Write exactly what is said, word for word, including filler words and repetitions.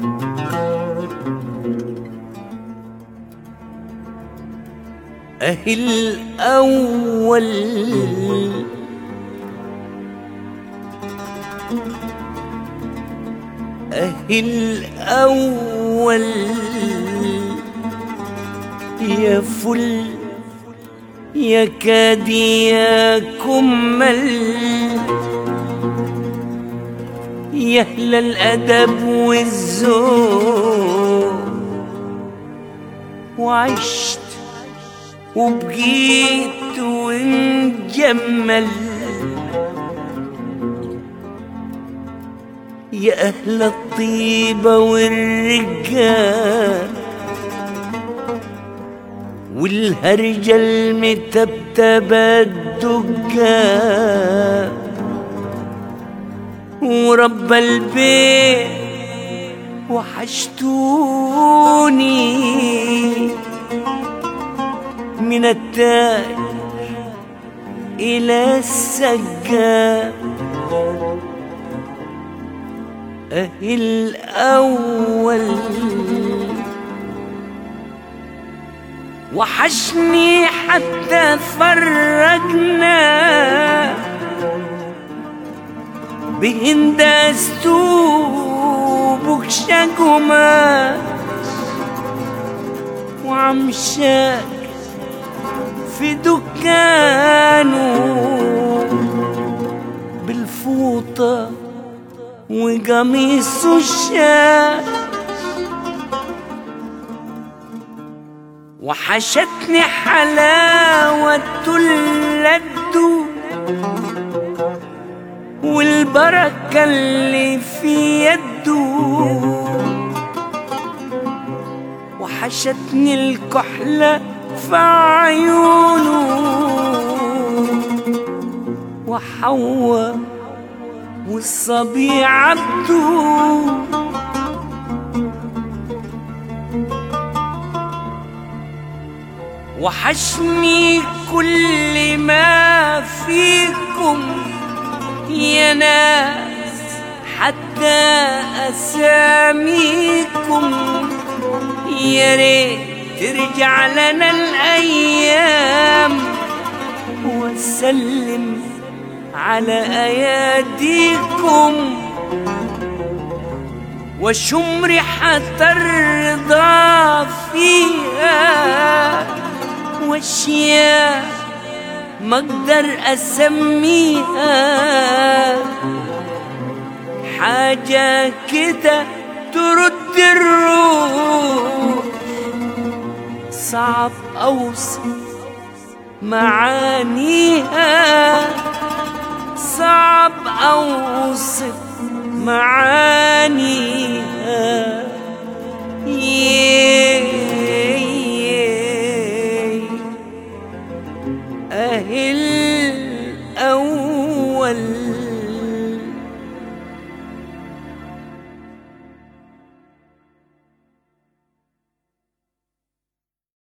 أهي الأول أهي الأول يا فل يا كادي يا كمل يا أهل الأدب والذوق، وعشت وبقيت ونجمل يا أهل الطيبة والرجال والهرجة المتبتبة الدجال ورب البيت وحشتوني من التاج إلى السجاد. أهي الأول وحشني حتى فرقنا بهندستو بكشكما وعمشاك في دكانه بالفوطة وقميصه الشاك. وحشتني حلاوة اللدو والبركة اللي في يده، وحشتني الكحلة في عيونه وحواء والصبي عبده. وحشني كل ما فيكم يا ناس حتى أساميكم، يا ريت ترجع لنا الأيام وسلم على أياديكم وشم ريحة الرضا فيها واشياء ما اقدر اسميها، حاجة كده ترد الروح صعب اوصف معانيها، صعب اوصف معانيها.